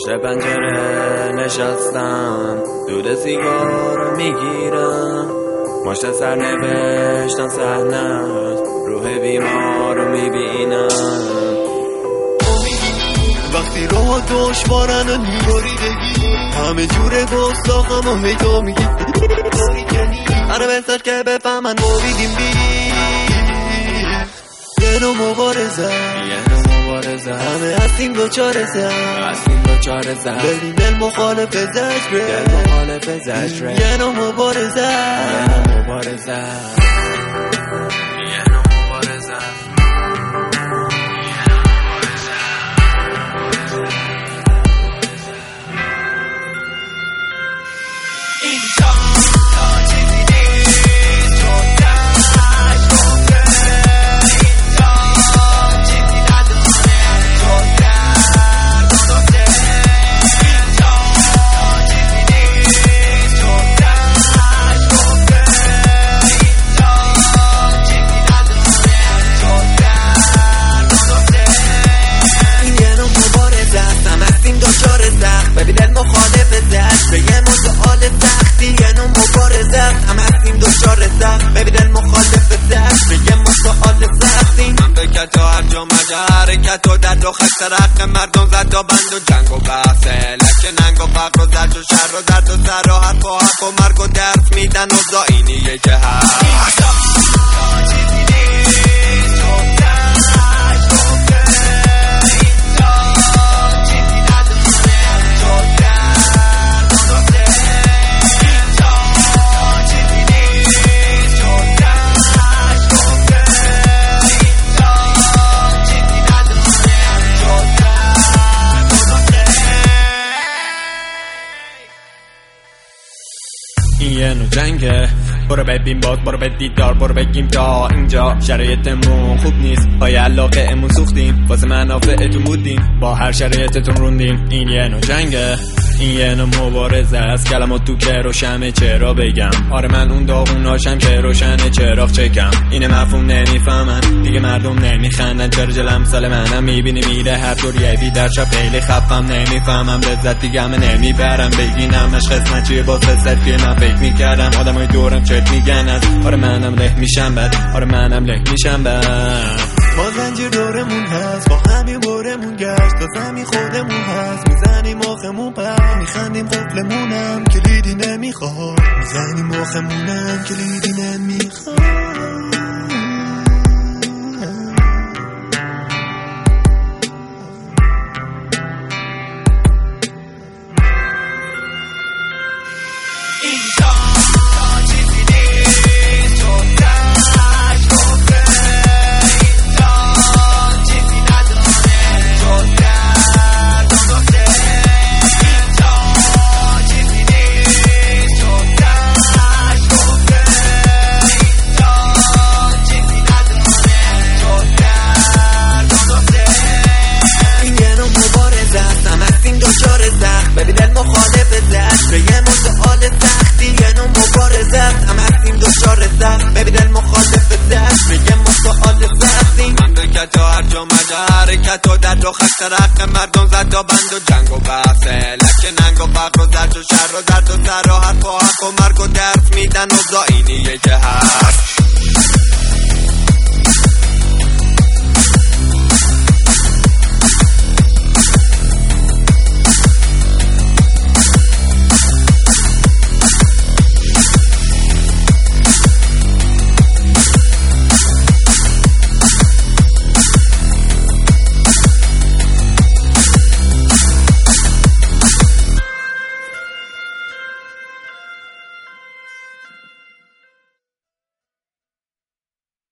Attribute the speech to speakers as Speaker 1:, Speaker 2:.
Speaker 1: پشت پنجره نشستم، دود سیگار رو میگیرم، مشت سر نوشتم صحنه روح بیمار رو میبینم.
Speaker 2: وقتی راه دشوارن و نیباریدگی همه جوره گستاخم و هی تو میگی آره بساش که بفهمن مویدیم یه نوع مبارزه همه هستیم دوچار زن بریم دل مخالف زجره یه نوع مبارزه حرکت و درد و خسته رق مردم زد و بند و جنگ و بحثه لکه ننگ و فقر و زرد و شر و درد و سر و حرف و مرگ و درس میدن و زاینیه که هست
Speaker 1: یه نوع جنگه، برو ببین باز، برو به دیدار، برو بگیم تا اینجا شرایطمون خوب نیست، پای علاقه امون سوختیم، واسه منافعتون بودیم، با هر شرایطتون روندیم. این یه نوع جنگه، این یه نوع مبارزه است، کلمات تو که روشمه چرا بگم، آره من اون داغوناشم که روشنه چراغ چکم، اینه مفهوم نمیفهمن دیگه مردم نمیخندن، چرا جلم سال منم میبینی میره هر طور یوی در شب خیلی خفم نمیفهمم لذت دیگه همه نمیبرم، بگینم عشق قسمت چیه با سست که من فکر میکردم آدمای دورم چت میگن از آره منم له میشم بد، آره منم له میشم بد.
Speaker 2: ما زنجیر دورمون هست، با همین برمون گشت تا زمین خودمون هست، میزنیم آخمون پر میخندیم قفلمونم کلیدی نمیخواد، میزنیم آخمونم کلیدی نمیخواد. حرکت و درد و خسته رق مردم زد و بند و جنگ و بحثه لکه ننگ و فقر و زرد و شر و درد و سر و حرف و مرگ و درس میدن و زاینیه که هست.